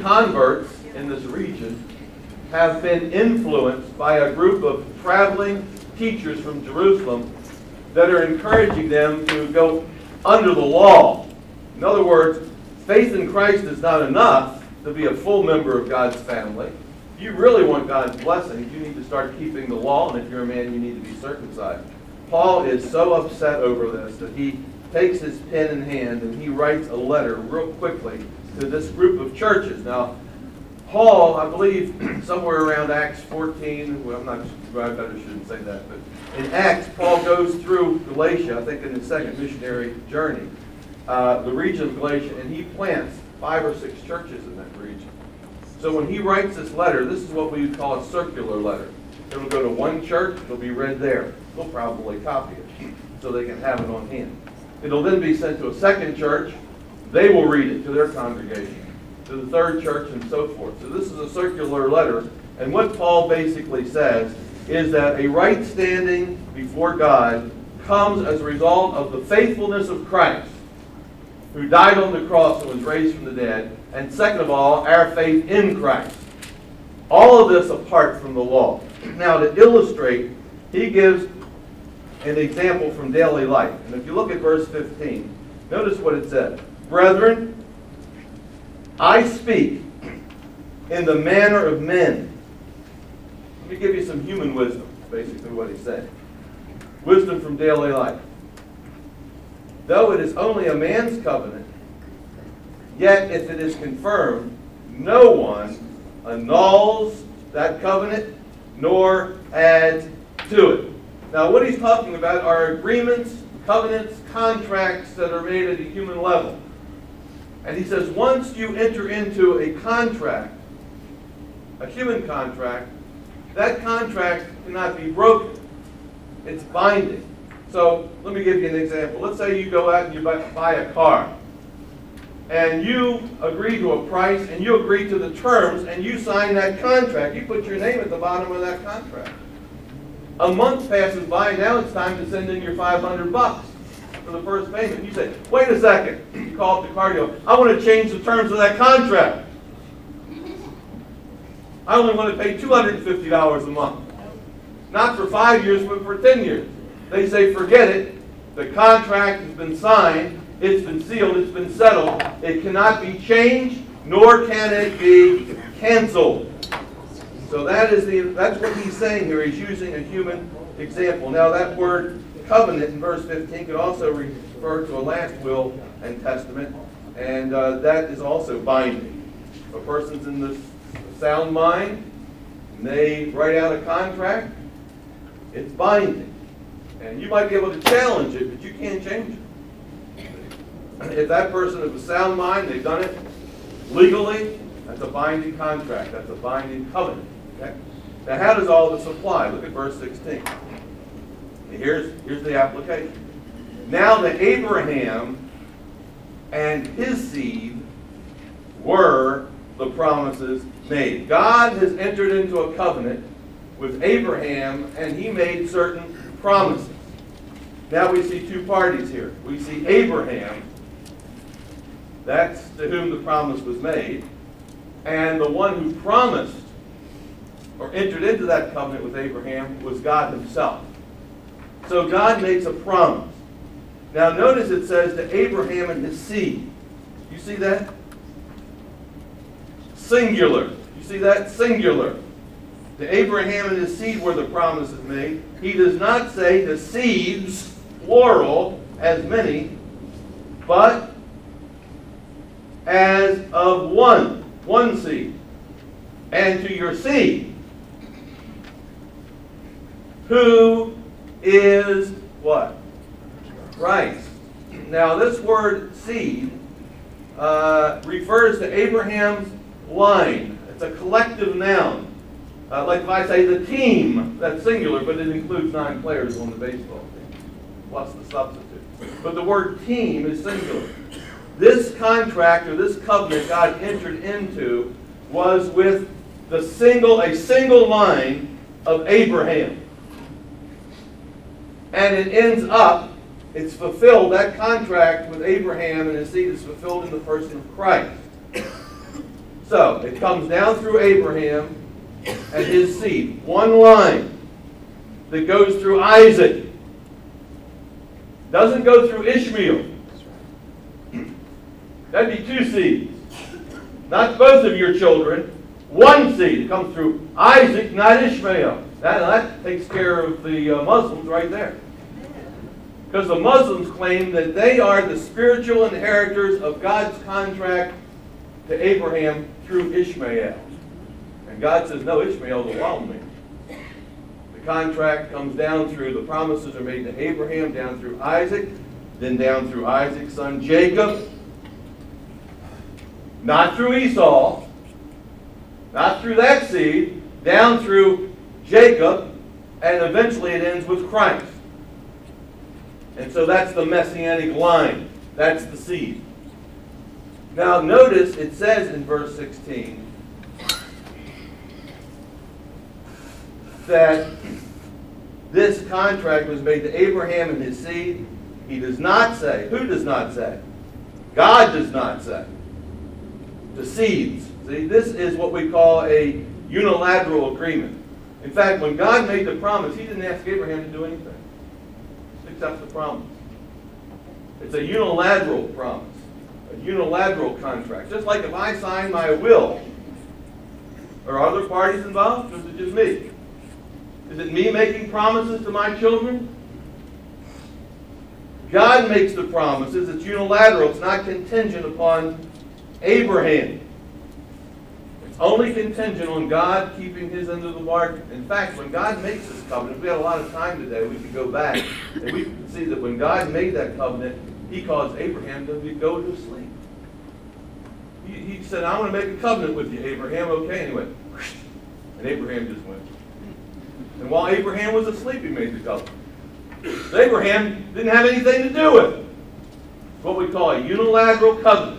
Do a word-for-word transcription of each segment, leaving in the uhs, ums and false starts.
converts in this region have been influenced by a group of traveling teachers from Jerusalem that are encouraging them to go under the law. In other words, faith in Christ is not enough to be a full member of God's family. If you really want God's blessings, you need to start keeping the law, and if you're a man, you need to be circumcised. Paul is so upset over this that he takes his pen in hand and he writes a letter real quickly to this group of churches. Now, Paul, I believe, somewhere around Acts fourteen, well, I'm not sure, I better shouldn't say that, but in Acts, Paul goes through Galatia, I think in his second missionary journey, uh, the region of Galatia, and he plants five or six churches in that region. So when he writes this letter, this is what we would call a circular letter. It'll go to one church, it'll be read there. They'll probably copy it so they can have it on hand. It'll then be sent to a second church. They will read it to their congregation, to the third church, and so forth. So this is a circular letter. And what Paul basically says is that a right standing before God comes as a result of the faithfulness of Christ, who died on the cross and was raised from the dead, and second of all, our faith in Christ. All of this apart from the law. Now, to illustrate, he gives an example from daily life. And if you look at verse fifteen, notice what it says. Brethren, I speak in the manner of men. Let me give you some human wisdom, basically what he's saying. Wisdom from daily life. Though it is only a man's covenant, yet if it is confirmed, no one annuls that covenant nor adds to it. Now, what he's talking about are agreements, covenants, contracts that are made at a human level. And he says once you enter into a contract, a human contract, that contract cannot be broken. It's binding. So let me give you an example. Let's say you go out and you buy a car. And you agree to a price, and you agree to the terms, and you sign that contract. You put your name at the bottom of that contract. A month passes by, now it's time to send in your five hundred bucks for the first payment. You say, wait a second. You call up the car, you go, I want to change the terms of that contract. I only want to pay two hundred fifty dollars a month. Not for five years, but for ten years. They say, forget it. The contract has been signed. It's been sealed. It's been settled. It cannot be changed, nor can it be canceled. So that is the, that's what he's saying here. He's using a human example. Now that word covenant in verse fifteen could also refer to a last will and testament, and uh, that is also binding. If a person's in this sound mind, and they write out a contract, it's binding. And you might be able to challenge it, but you can't change it. If that person is a sound mind, they've done it legally, that's a binding contract. That's a binding covenant. Okay? Now, how does all this apply? Look at verse sixteen. Here's, here's the application. Now that Abraham and his seed were the promises made. God has entered into a covenant with Abraham, and he made certain promises. Now we see two parties here. We see Abraham, that's to whom the promise was made, and the one who promised or entered into that covenant with Abraham was God himself. So God makes a promise. Now notice it says to Abraham and his seed. You see that? Singular. You see that? Singular. To Abraham and his seed were the promises made. He does not say the seeds, plural, as many, but as of one, one seed. And to your seed, who is what? Christ. Now this word seed uh, refers to Abraham's line. It's a collective noun. Uh, like if I say the team, that's singular, but it includes nine players on the baseball team, plus the substitute. But the word team is singular. This contract or this covenant God entered into was with the single, a single line of Abraham. And it ends up, it's fulfilled, that contract with Abraham and his seed is fulfilled in the person of Christ. So, it comes down through Abraham and his seed. One line that goes through Isaac. Doesn't go through Ishmael. That'd be two seeds. Not both of your children. One seed. It comes through Isaac, not Ishmael. That, that takes care of the uh, Muslims right there. Because the Muslims claim that they are the spiritual inheritors of God's contract to Abraham through Ishmael. And God says, no, Ishmael is a wild man. The contract comes down through, the promises are made to Abraham, down through Isaac, then down through Isaac's son Jacob. Not through Esau, not through that seed, down through Jacob, and eventually it ends with Christ. And so that's the messianic line. That's the seed. Now notice it says in verse sixteen that this contract was made to Abraham and his seed. He does not say. Who does not say? God does not say. The seeds. See, this is what we call a unilateral agreement. In fact, when God made the promise, he didn't ask Abraham to do anything. Accept the promise. It's a unilateral promise, a unilateral contract. Just like if I sign my will, are other parties involved, or is it just me? Is it me making promises to my children? God makes the promises. It's unilateral. It's not contingent upon Abraham. It's only contingent on God keeping his end of the bargain. In fact, when God makes this covenant, if we had a lot of time today, we could go back and we could see that when God made that covenant, he caused Abraham to go to sleep. He, he said, I want to make a covenant with you, Abraham. Okay, and he went, and Abraham just went. And while Abraham was asleep, he made the covenant. Abraham didn't have anything to do with it. It's what we call a unilateral covenant.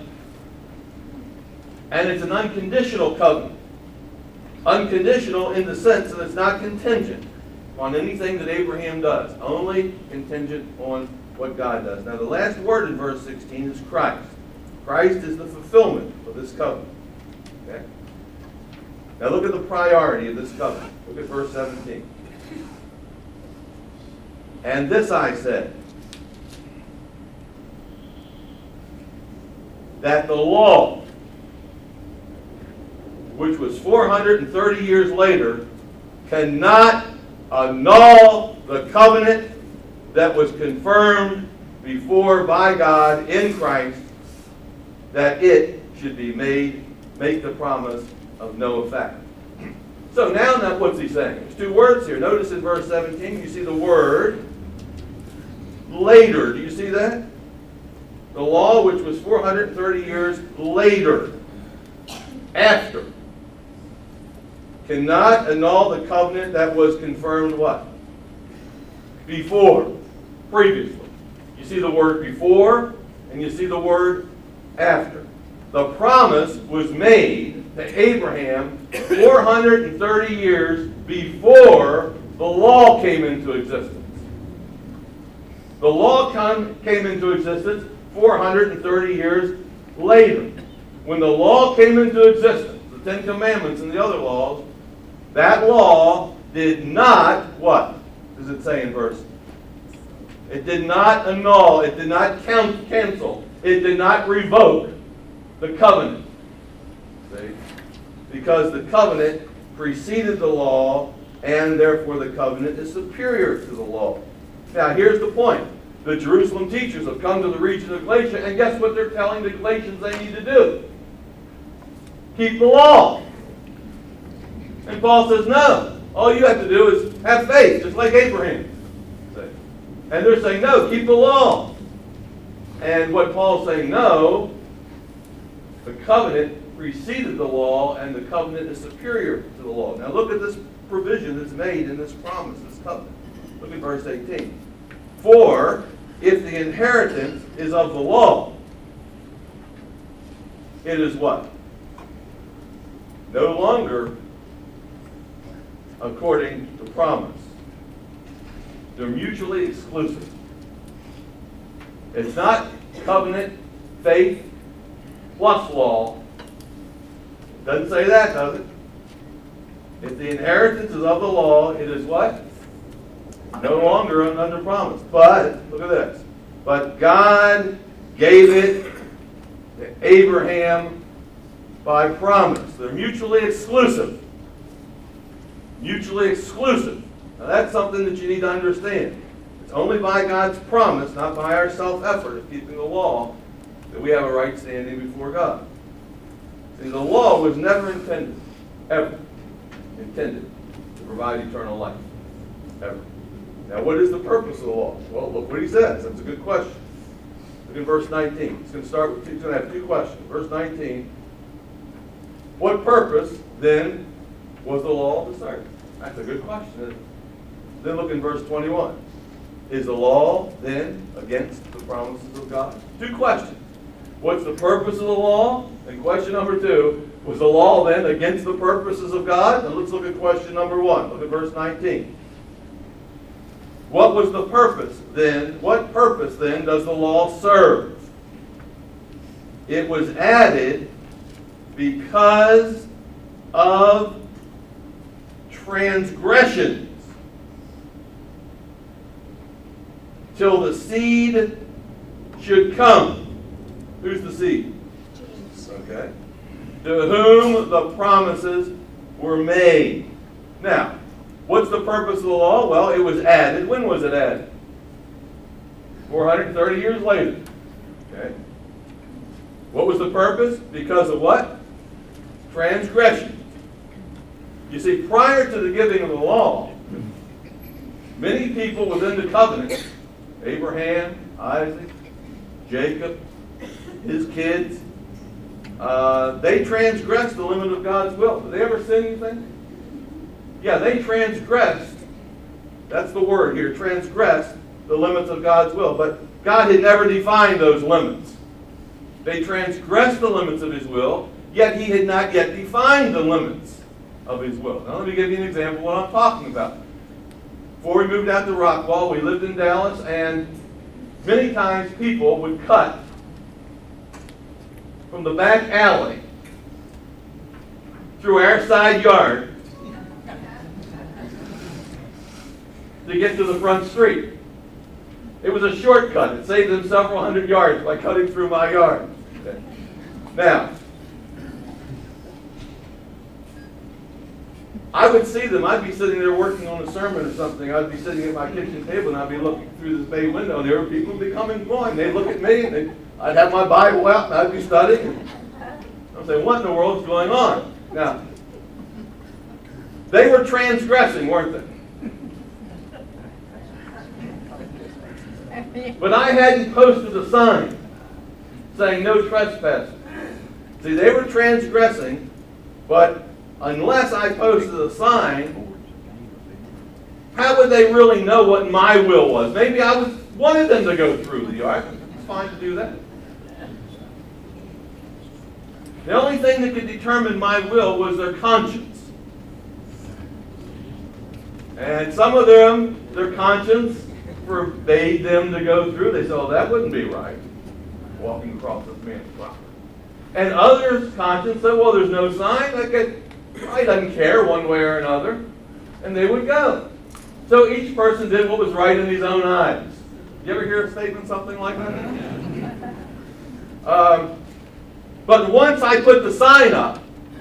And it's an unconditional covenant. Unconditional in the sense that it's not contingent on anything that Abraham does. Only contingent on what God does. Now the last word in verse sixteen is Christ. Christ is the fulfillment of this covenant. Okay? Now look at the priority of this covenant. Look at verse seventeen. And this I said, that the law, which was four hundred thirty years later, cannot annul the covenant that was confirmed before by God in Christ, that it should be made, make the promise of no effect. So now, now what's he saying? There's two words here. Notice in verse seventeen, you see the word later. Do you see that? The law, which was four hundred thirty years later, after, cannot annul the covenant that was confirmed what? Before, previously. You see the word before, and you see the word after. The promise was made to Abraham four hundred thirty years before the law came into existence. The law come, came into existence four hundred thirty years later. When the law came into existence, the Ten Commandments and the other laws, that law did not, what does it say in verse? It did not annul, it did not count, cancel, it did not revoke the covenant. See? Because the covenant preceded the law, and therefore the covenant is superior to the law. Now here's the point. The Jerusalem teachers have come to the region of Galatia, and guess what they're telling the Galatians they need to do? Keep the law. And Paul says, no. All you have to do is have faith, just like Abraham. And they're saying, no, keep the law. And what Paul's saying, no, the covenant preceded the law, and the covenant is superior to the law. Now look at this provision that's made in this promise, this covenant. Look at verse eighteen. For if the inheritance is of the law, it is what? No longer according to promise. They're mutually exclusive. It's not covenant, faith, plus law. Doesn't say that, does it? If the inheritance is of the law, it is what? No longer under promise. But, look at this. But God gave it to Abraham by promise. They're mutually exclusive. Mutually exclusive. Now that's something that you need to understand. It's only by God's promise, not by our self-effort of keeping the law, that we have a right standing before God. See, the law was never intended, ever, intended to provide eternal life. Ever. Now, what is the purpose of the law? Well, look what he says. That's a good question. Look at verse nineteen. He's going to start with two, he's going to have two questions. Verse nineteen. What purpose, then, was the law to serve? That's a good question. Then look in verse twenty-one. Is the law, then, against the promises of God? Two questions. What's the purpose of the law? And question number two, was the law, then, against the purposes of God? And let's look at question number one. Look at verse nineteen. What was the purpose, then? What purpose, then, does the law serve? It was added because of transgressions, till the seed should come. Who's the seed? Okay. To whom the promises were made. Now, what's the purpose of the law? Well, it was added. When was it added? four hundred thirty years later. Okay. What was the purpose? Because of what? Transgression. You see, prior to the giving of the law, many people within the covenant, Abraham, Isaac, Jacob, his kids, uh, they transgressed the limit of God's will. Did they ever sin anything? Yeah, they transgressed. That's the word here, transgressed the limits of God's will. But God had never defined those limits. They transgressed the limits of his will, yet he had not yet defined the limits of his will. Now let me give you an example of what I'm talking about. Before we moved out to Rockwall, we lived in Dallas, and many times people would cut from the back alley through our side yard to get to the front street. It was a shortcut. It saved them several hundred yards by cutting through my yard. Okay. Now, I would see them. I'd be sitting there working on a sermon or something. I'd be sitting at my kitchen table, and I'd be looking through this bay window, and there were people would be coming and going. They'd look at me, and they'd, I'd have my Bible out, and I'd be studying. I'd say, what in the world's going on? Now, they were transgressing, weren't they? But I hadn't posted a sign saying no trespassing. See, they were transgressing, but unless I posted a sign, how would they really know what my will was? Maybe I was, wanted them to go through the yard. It's fine to do that. The only thing that could determine my will was their conscience. And some of them, their conscience forbade them to go through. They said, oh, that wouldn't be right, walking across this man's property. And others' conscience said, well, there's no sign. That guy probably doesn't care one way or another. And they would go. So each person did what was right in his own eyes. You ever hear a statement something like that? um, but once I put the sign up,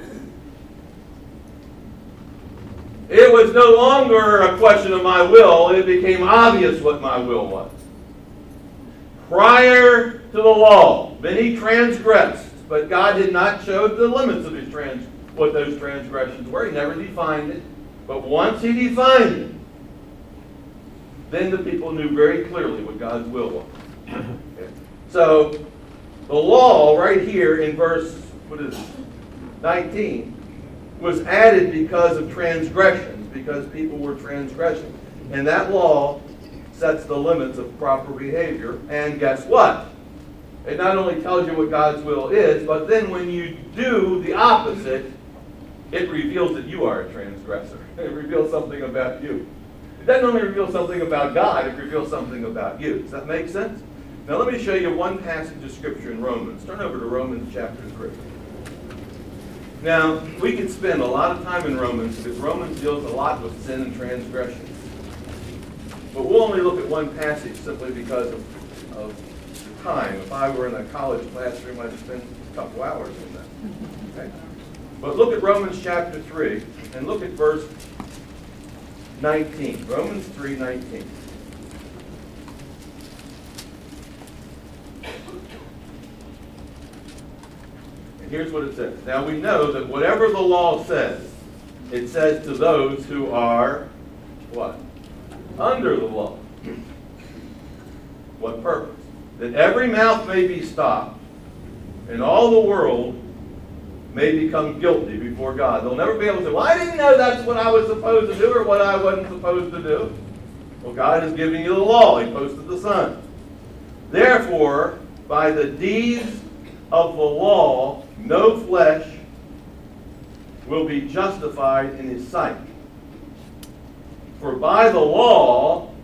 it was no longer a question of my will. It became obvious what my will was. Prior to the law, many transgressed, but God did not show the limits of his trans what those transgressions were. He never defined it. But once he defined it, then the people knew very clearly what God's will was. Okay. So the law right here in verse, what is it, nineteen, was added because of transgressions, because people were transgressing. And that law sets the limits of proper behavior. And guess what? It not only tells you what God's will is, but then when you do the opposite, it reveals that you are a transgressor. It reveals something about you. It doesn't only reveal something about God, it reveals something about you. Does that make sense? Now let me show you one passage of Scripture in Romans. Turn over to Romans chapter three. Now, we could spend a lot of time in Romans because Romans deals a lot with sin and transgression. But we'll only look at one passage simply because of, of the time. If I were in a college classroom, I'd spend a couple hours in that. Okay? But look at Romans chapter three and look at verse nineteen. Romans three nineteen. And here's what it says. Now we know that whatever the law says, it says to those who are what? Under the law. What purpose? That every mouth may be stopped, and all the world may become guilty before God. They'll never be able to say, well, I didn't know that's what I was supposed to do or what I wasn't supposed to do. Well, God has given you the law. He posted the Son. Therefore, by the deeds of the law, no flesh will be justified in His sight. For by the law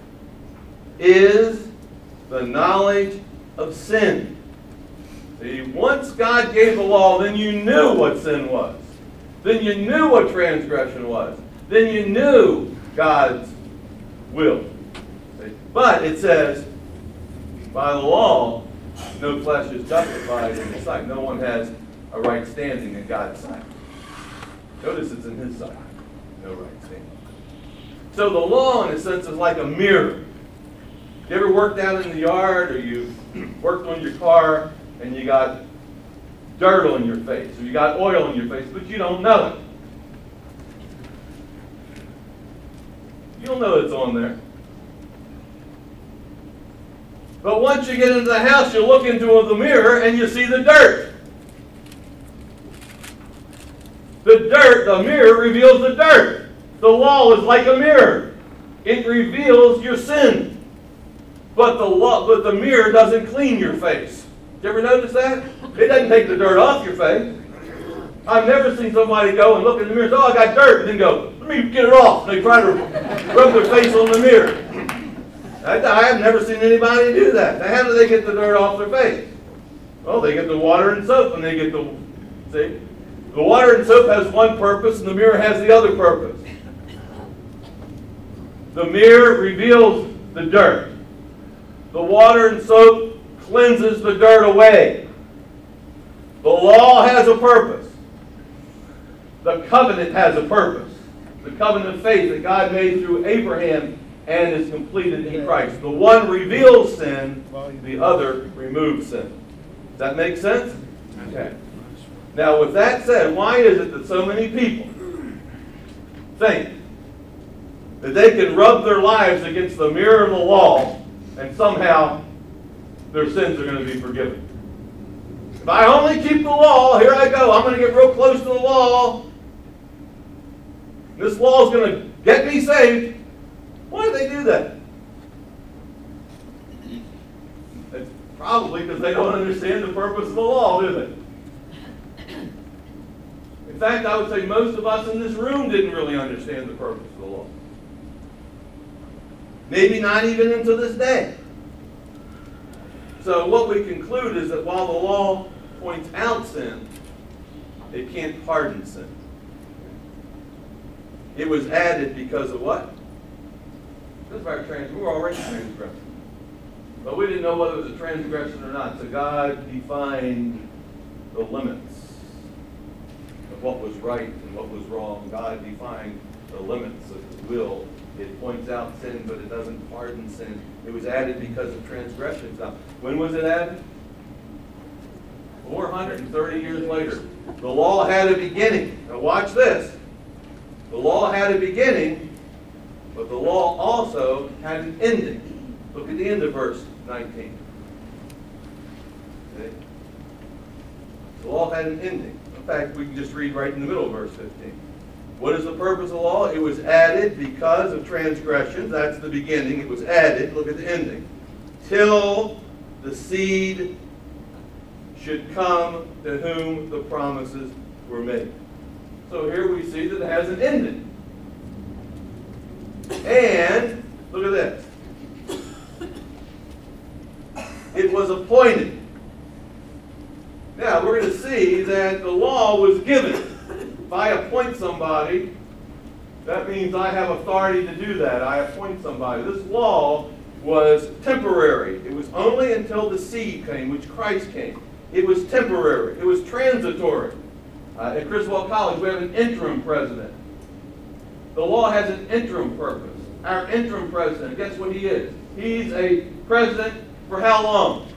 is the knowledge of sin. See, once God gave the law, then you knew what sin was. Then you knew what transgression was. Then you knew God's will. See? But it says, by the law, no flesh is justified in His sight. No one has a right standing in God's sight. Notice it's in His sight. No right standing. So the law, in a sense, is like a mirror. You ever worked out in the yard or you worked on your car and you got dirt on your face or you got oil on your face, but you don't know it. You don't know it's on there. But once you get into the house, you look into the mirror and you see the dirt. The dirt, the mirror reveals the dirt. The law is like a mirror. It reveals your sin. But the law, but the mirror doesn't clean your face. Did you ever notice that? It doesn't take the dirt off your face. I've never seen somebody go and look in the mirror and say, oh, I got dirt, and then go, let me get it off. And they try to rub their face on the mirror. I, I have never seen anybody do that. Now, how do they get the dirt off their face? Well, they get the water and soap, and they get the, see? The water and soap has one purpose, and the mirror has the other purpose. The mirror reveals the dirt. The water and soap cleanses the dirt away. The law has a purpose. The covenant has a purpose. The covenant of faith that God made through Abraham and is completed in Christ. The one reveals sin, the other removes sin. Does that make sense? Okay. Now, with that said, why is it that so many people think that they can rub their lives against the mirror of the law and somehow their sins are going to be forgiven? If I only keep the law, here I go, I'm going to get real close to the law. This law is going to get me saved. Why do they do that? It's probably because they don't understand the purpose of the law, do they? In fact, I would say most of us in this room didn't really understand the purpose of the law. Maybe not even until this day. So what we conclude is that while the law points out sin, it can't pardon sin. It was added because of what? Because of our transgression. We were already transgressing. But we didn't know whether it was a transgression or not. So God defined the limits of what was right and what was wrong. God defined the limits of His will. It points out sin, but it doesn't pardon sin. It was added because of transgressions. Now, when was it added? four hundred thirty years later. The law had a beginning. Now watch this. The law had a beginning, but the law also had an ending. Look at the end of verse nineteen. Okay? The law had an ending. In fact, we can just read right in the middle of verse fifteen. What is the purpose of the law? It was added because of transgressions. That's the beginning. It was added. Look at the ending. Till the seed should come to whom the promises were made. So here we see that it has an ending. And, look at this. It was appointed. Now, we're going to see that the law was given. If I appoint somebody, that means I have authority to do that. I appoint somebody. This law was temporary. It was only until the seed came, which Christ came. It was temporary. It was transitory. Uh, at Criswell College, we have an interim president. The law has an interim purpose. Our interim president, guess what he is? He's a president for how long?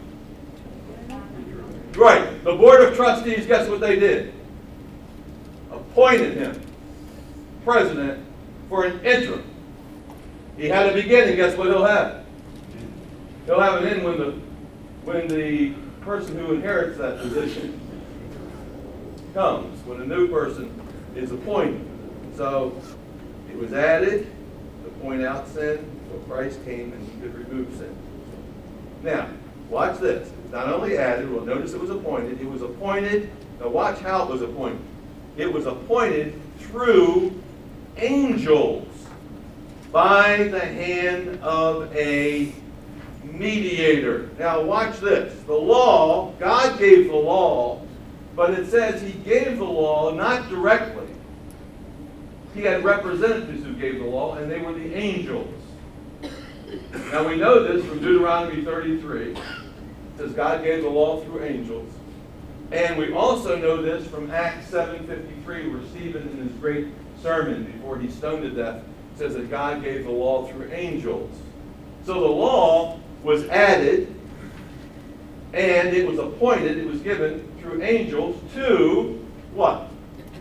Right. The Board of Trustees, guess what they did? Appointed him president for an interim. He had a beginning, guess what he'll have? He'll have an end when the when the person who inherits that position comes, when a new person is appointed. So it was added to point out sin, so Christ came and he could remove sin. Now, watch this. It was not only added, well, notice it was appointed. It was appointed. Now watch how it was appointed. It was appointed through angels by the hand of a mediator. Now watch this. The law, God gave the law, but it says he gave the law not directly. He had representatives who gave the law, and they were the angels. Now we know this from Deuteronomy thirty-three. It says God gave the law through angels. And we also know this from Acts seven fifty-three, where Stephen, in his great sermon before he stoned to death, says that God gave the law through angels. So the law was added, and it was appointed, it was given through angels to what?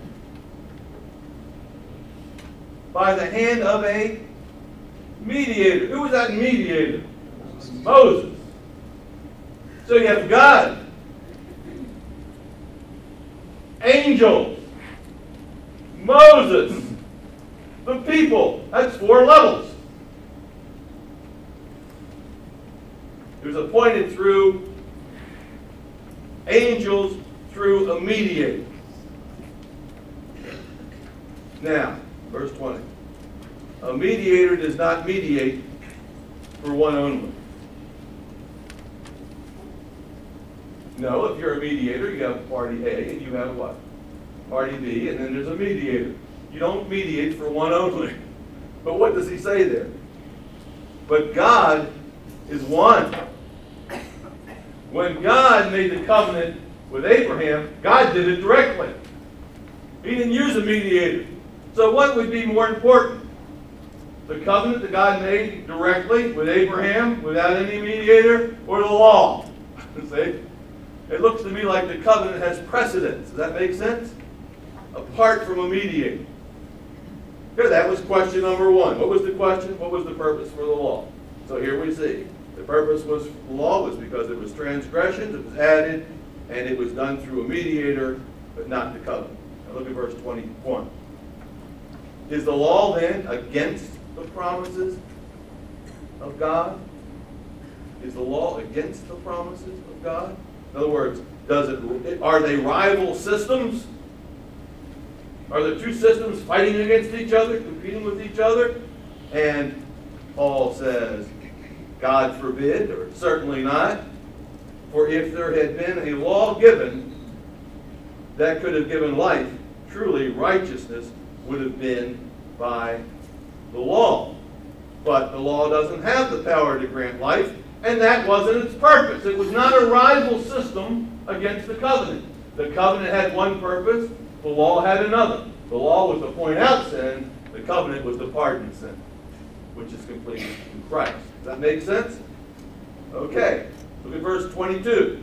By the hand of a mediator. Who was that mediator? Moses. So you have God, angels, Moses, the people. That's four levels. It was appointed through angels, through a mediator. Now, verse twenty. A mediator does not mediate for one only. No, if you're a mediator, you have party A and you have what? Party B, and then there's a mediator. You don't mediate for one only. But what does he say there? But God is one. When God made the covenant with Abraham, God did it directly. He didn't use a mediator. So what would be more important? The covenant that God made directly with Abraham without any mediator, or the law? See? It looks to me like the covenant has precedence. Does that make sense? Apart from a mediator. Here, that was question number one. What was the question? What was the purpose for the law? So here we see. The purpose was the law was because it was transgressions, it was added, and it was done through a mediator, but not the covenant. Now look at verse twenty-one. Is the law then against the promises of God? Is the law against the promises of God? In other words, does it? Are they rival systems? Are the two systems fighting against each other, competing with each other? And Paul says, God forbid, or certainly not. For if there had been a law given that could have given life, truly righteousness would have been by the law. But the law doesn't have the power to grant life, and that wasn't its purpose. It was not a rival system against the covenant. The covenant had one purpose, the law had another. The law was to point out sin, the covenant was to pardon sin, which is completed in Christ. Does that make sense? Okay, look at verse twenty-two.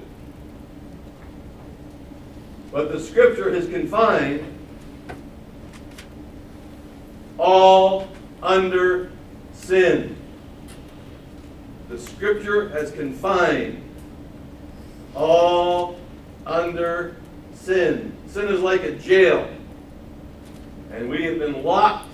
But the scripture has confined all under sin. The scripture has confined all under sin. Sin is like a jail. And we have been locked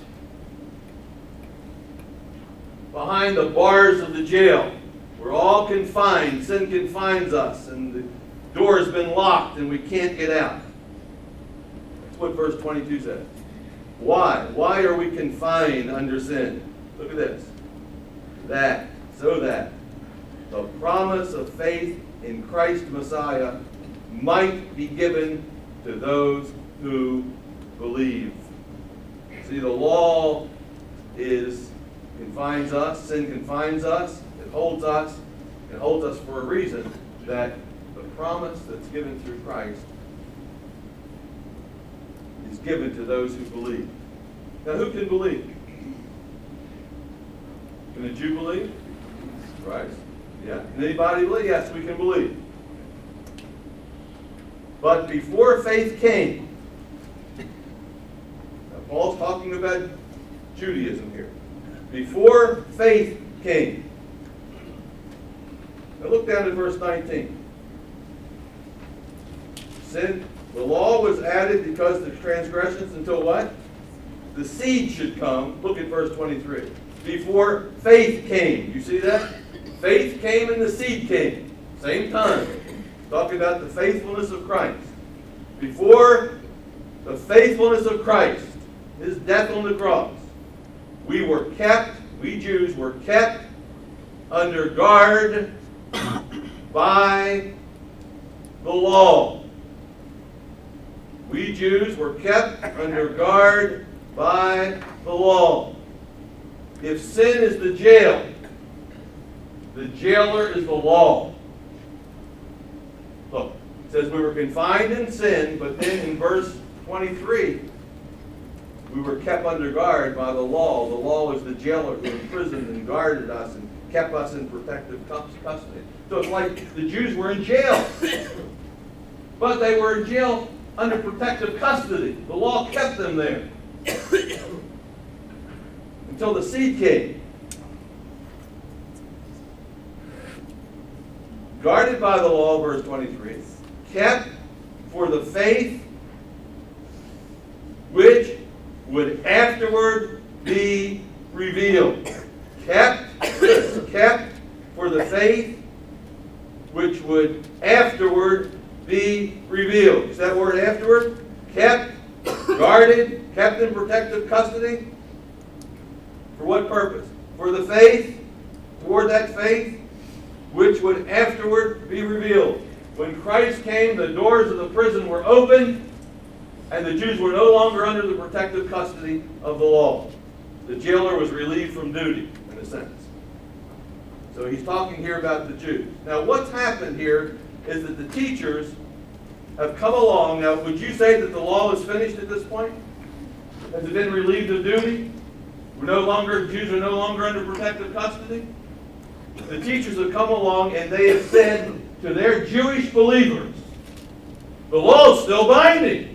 behind the bars of the jail. We're all confined. Sin confines us. And the door has been locked and we can't get out. That's what verse twenty-two says. Why? Why are we confined under sin? Look at this. That, so that the promise of faith in Christ Messiah might be given to those who believe. See, the law is confines us, sin confines us, it holds us, it holds us for a reason, that the promise that's given through Christ is given to those who believe. Now, who can believe? Can a Jew believe? Christ? Yeah. Can anybody believe? Yes, we can believe. But before faith came, now Paul's talking about Judaism here. Before faith came. Now look down at verse nineteen. Sin, the law was added because of the transgressions until what? The seed should come. Look at verse twenty-three. Before faith came. You see that? Faith came and the seed came. Same time. Talking about the faithfulness of Christ. Before the faithfulness of Christ, his death on the cross, we were kept, we Jews were kept under guard by the law. We Jews were kept under guard by the law. If sin is the jail, the jailer is the law. Look, it says we were confined in sin, but then in verse twenty-three, we were kept under guard by the law. The law is the jailer who imprisoned and guarded us and kept us in protective custody. So it's like the Jews were in jail. But they were in jail under protective custody. The law kept them there. Until the seed came. Guarded by the law, verse twenty-three. Kept for the faith which would afterward be revealed. Kept, kept for the faith which would afterward be revealed. Is that word afterward? Kept, guarded, kept in protective custody. For what purpose? For the faith, toward that faith, which would afterward be revealed. When Christ came, the doors of the prison were opened, and the Jews were no longer under the protective custody of the law. The jailer was relieved from duty, in a sense. So he's talking here about the Jews. Now what's happened here is that the teachers have come along. Now would you say that the law is finished at this point? Has it been relieved of duty? We're no longer, Jews are no longer under protective custody? The teachers have come along and they have said to their Jewish believers, the law is still binding.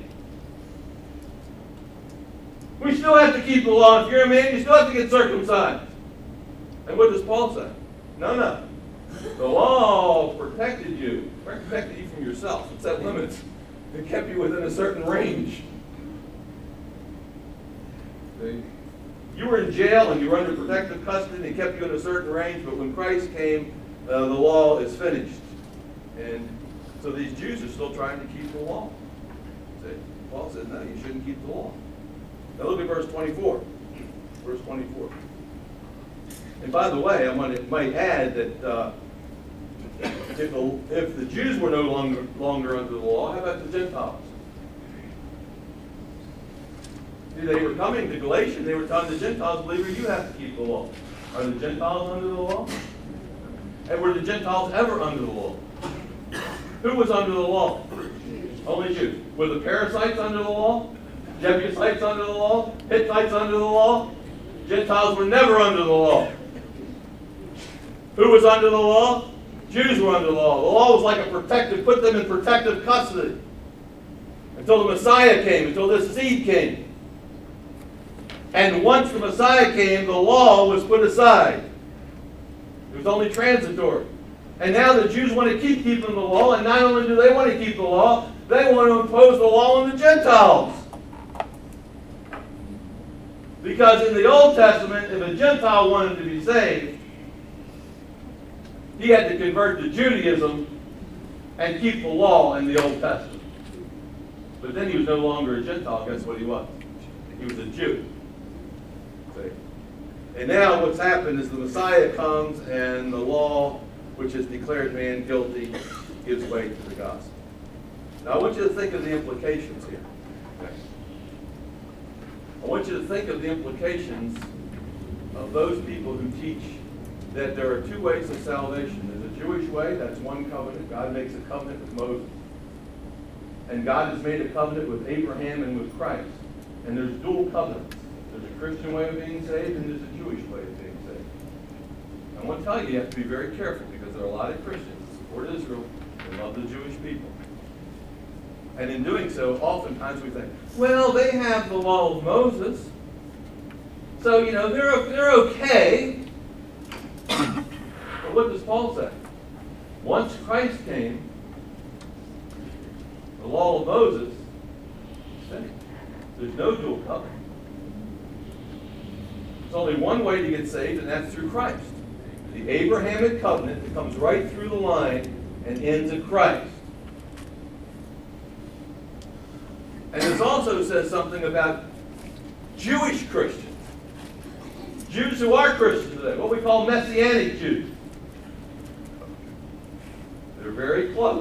We still have to keep the law. If you're a man, you still have to get circumcised. And what does Paul say? No, no. The law protected you. Protected you from yourself. It set limits. It kept you within a certain range. See? You were in jail and you were under protective custody and it kept you in a certain range, but when Christ came, uh, the law is finished. And so these Jews are still trying to keep the law. See? Paul says, no, you shouldn't keep the law. Now look at verse twenty-four. Verse twenty-four. And by the way, I might, might add that uh, if, the, if the Jews were no longer, longer under the law, how about the Gentiles? See, they were coming to Galatia, they were telling the Gentiles, believer, you have to keep the law. Are the Gentiles under the law? And were the Gentiles ever under the law? Who was under the law? Only Jews. Were the parasites under the law? Jebusites under the law? Hittites under the law? Gentiles were never under the law. Who was under the law? Jews were under the law. The law was like a protective, put them in protective custody. Until the Messiah came, until this seed came. And once the Messiah came, the law was put aside. It was only transitory. And now the Jews want to keep keeping the law, and not only do they want to keep the law, they want to impose the law on the Gentiles. Because in the Old Testament, if a Gentile wanted to be saved, he had to convert to Judaism and keep the law in the Old Testament. But then he was no longer a Gentile. Guess what he was? He was a Jew. See? And now what's happened is the Messiah comes and the law, which has declared man guilty, gives way to the gospel. Now, I want you to think of the implications here. Okay. I want you to think of the implications of those people who teach that there are two ways of salvation. There's a Jewish way, that's one covenant. God makes a covenant with Moses. And God has made a covenant with Abraham and with Christ. And there's dual covenants. There's a Christian way of being saved, and there's a Jewish way of being saved. I want to tell you, you have to be very careful, because there are a lot of Christians who support Israel and love the Jewish people. And in doing so, oftentimes we think, well, they have the law of Moses, so, you know, they're, they're okay. But what does Paul say? Once Christ came, the law of Moses is finished. There's no dual covenant. There's only one way to get saved, and that's through Christ. The Abrahamic covenant that comes right through the line and ends at Christ. And this also says something about Jewish Christians. Jews who are Christians today, what we call Messianic Jews. They're very close,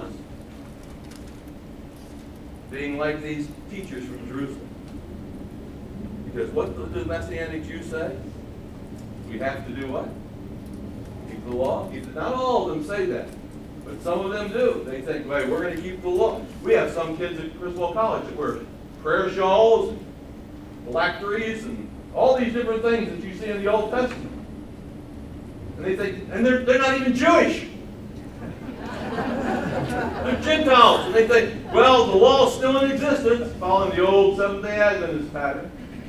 being like these teachers from Jerusalem. Because what do the Messianic Jews say? We have to do what? Keep the law. Keep the, not all of them say that, but some of them do. They think, wait, we're going to keep the law. We have some kids at Criswell College that wear prayer shawls and phylacteries and all these different things that you see in the Old Testament. And they think, and they're, they're not even Jewish. They're Gentiles. And they think, well, the law's still in existence, following the old Seventh-day Adventist pattern.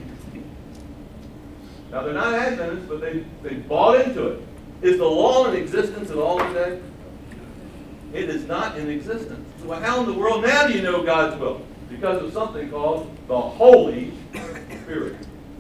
Now, they're not Adventists, but they, they bought into it. Is the law in existence at all today? It is not in existence. So how in the world now do you know God's will? Because of something called the Holy Spirit.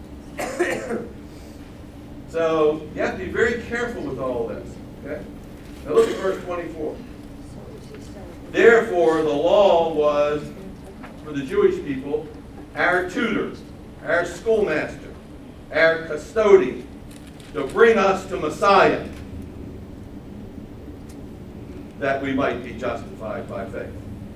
So you have to be very careful with all this. Okay? Now look at verse twenty-four. Therefore, the law was, for the Jewish people, our tutor, our schoolmaster, our custodian, to bring us to Messiah, that we might be justified by faith.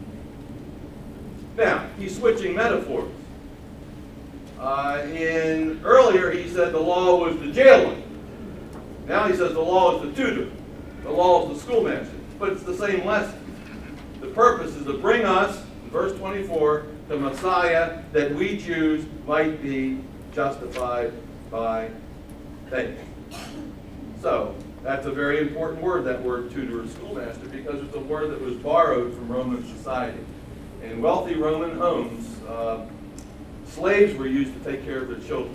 Now, he's switching metaphors. Uh, in earlier, he said the law was the jailer. Now he says the law is the tutor. The law is the schoolmaster. But it's the same lesson. The purpose is to bring us, verse twenty-four, to Messiah, that we Jews might be justified by faith. So, that's a very important word, that word tutor or schoolmaster, because it's a word that was borrowed from Roman society. In wealthy Roman homes, uh, slaves were used to take care of their children.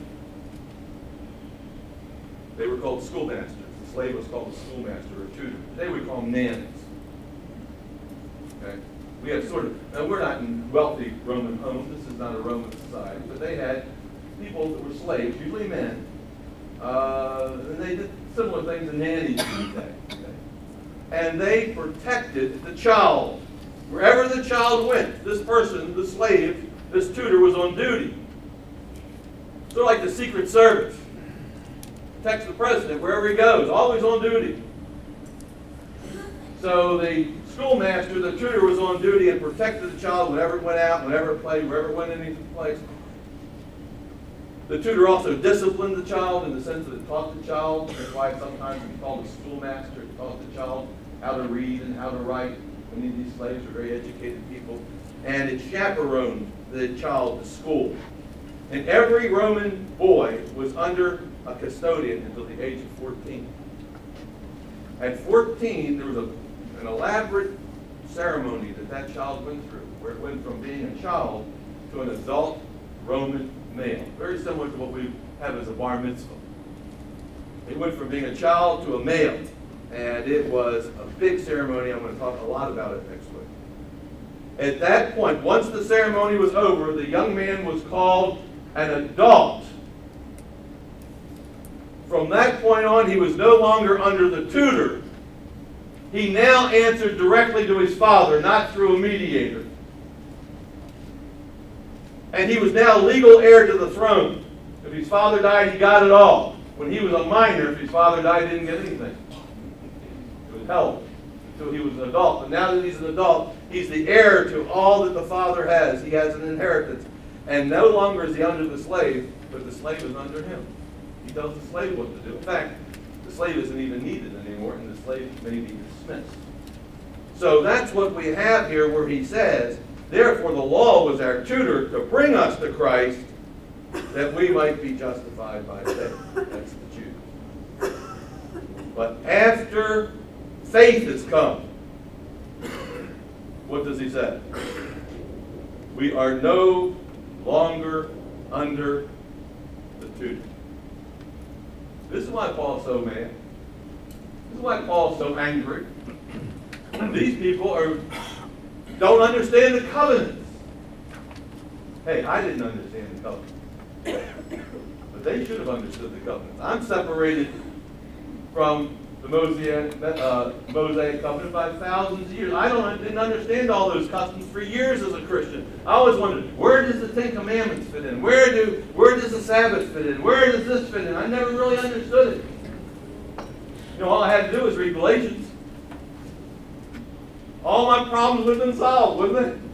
They were called schoolmasters. The slave was called a schoolmaster or tutor. Today we call them nannies. Okay? We have sort of, now we're not in wealthy Roman homes. This is not a Roman society, but they had people that were slaves, usually men, uh, and they did similar things to nannies today. Okay? And they protected the child. Wherever the child went, this person, the slave, this tutor was on duty. Sort of like the Secret Service. Protects the president wherever he goes, always on duty. So the schoolmaster, the tutor, was on duty and protected the child whenever it went out, whenever it played, wherever it went into the place. The tutor also disciplined the child in the sense that it taught the child. That's why sometimes we call the schoolmaster. It taught the child how to read and how to write. Many of these slaves were very educated people. And it chaperoned the child to school. And every Roman boy was under a custodian until the age of fourteen. At fourteen, there was a, an elaborate ceremony that that child went through, where it went from being a child to an adult Roman male. Very similar to what we have as a bar mitzvah. It went from being a child to a male. And it was a big ceremony. I'm going to talk a lot about it next week. At that point, once the ceremony was over, the young man was called an adult. From that point on, he was no longer under the tutor. He now answered directly to his father, not through a mediator. And he was now legal heir to the throne. If his father died, he got it all. When he was a minor, if his father died, he didn't get anything. It was held. until he was an adult. But now that he's an adult, he's the heir to all that the father has. He has an inheritance. And no longer is he under the slave, but the slave is under him. He tells the slave what to do. In fact, the slave isn't even needed anymore, and the slave may be dismissed. So that's what we have here where he says, therefore the law was our tutor to bring us to Christ, that we might be justified by faith. That's the Jews. But after faith has come, what does he say? We are no longer under the tutor. This is why Paul's so mad. This is why Paul's so angry. These people are don't understand the covenants. Hey, I didn't understand the covenants. But they should have understood the covenants. I'm separated from the Mosaic, uh, Mosaic covenant by thousands of years. I don't didn't understand all those customs for years as a Christian. I always wondered, where does the Ten Commandments fit in? Where do where does the Sabbath fit in? Where does this fit in? I never really understood it. You know, all I had to do was read Galatians. All my problems would have been solved, wouldn't it?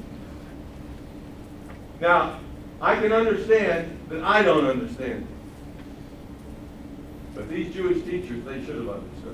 Now, I can understand that I don't understand. But these Jewish teachers, they should have understood.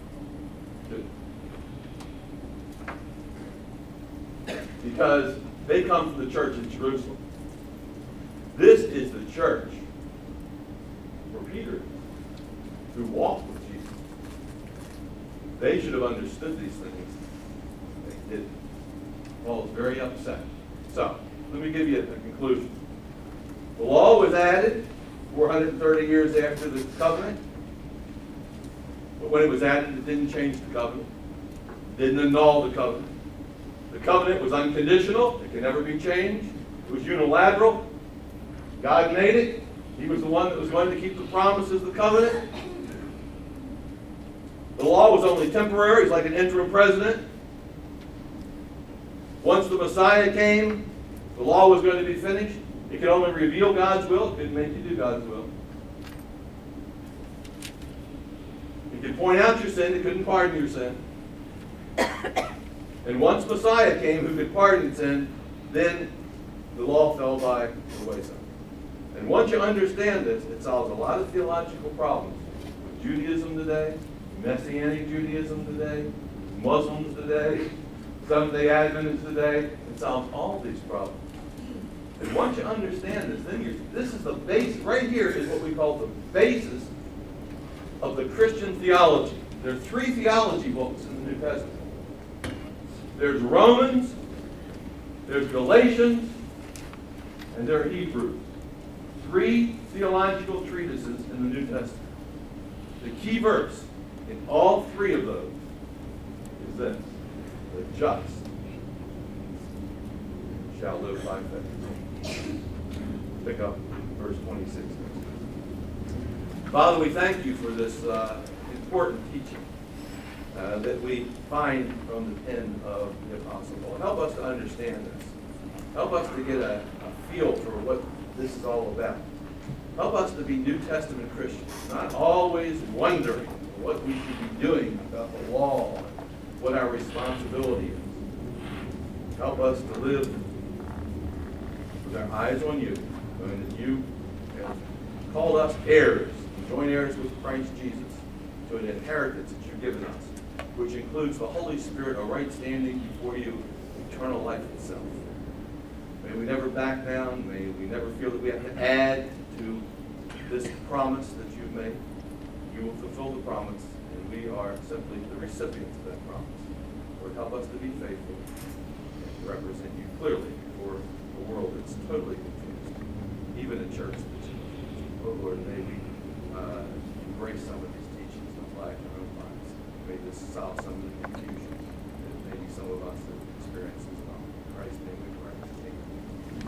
Should. Because they come from the church in Jerusalem. This is the church for Peter, who walked with Jesus. They should have understood these things. They didn't. Paul is very upset. So, let me give you a conclusion. The law was added four hundred thirty years after the covenant. But when it was added, it didn't change the covenant. It didn't annul the covenant. The covenant was unconditional. It can never be changed. It was unilateral. God made it. He was the one that was going to keep the promises of the covenant. The law was only temporary. It's like an interim president. Once the Messiah came, the law was going to be finished. It could only reveal God's will. It couldn't make you do God's will. It could point out your sin. It couldn't pardon your sin. And once Messiah came who could pardon sin, then the law fell by the wayside. And once you understand this, it solves a lot of theological problems with Judaism today, Messianic Judaism today, Muslims today, Seventh-day Adventists today. It solves all these problems. And once you understand this, then you're, this is the base, right here is what we call the basis of the Christian theology. There are three theology books in the New Testament. There's Romans, there's Galatians, and there are Hebrews. Three theological treatises in the New Testament. The key verse in all three of those is this: the just shall live by faith. Pick up verse twenty-six. Father, we thank you for this uh, important teaching uh, that we find from the pen of the Apostle Paul. Help us to understand this. Help us to get a, a feel for what this is all about. Help us to be New Testament Christians, not always wondering what we should be doing about the law and what our responsibility is. Help us to live with our eyes on you, knowing that you have called us heirs, and joint heirs with Christ Jesus, to an inheritance that you've given us, which includes the Holy Spirit, a right standing before you, eternal life itself. May we never back down. May we never feel that we have to add to this promise that you've made. You will fulfill the promise, and we are simply the recipients of that promise. Lord, help us to be faithful and to represent you clearly before a world that's totally confused, even a church that's confused. Oh, Lord, may we uh, embrace some of these teachings and apply it to our own lives. May this solve some of the confusion that maybe some of us have experienced as well. In Christ's name we pray.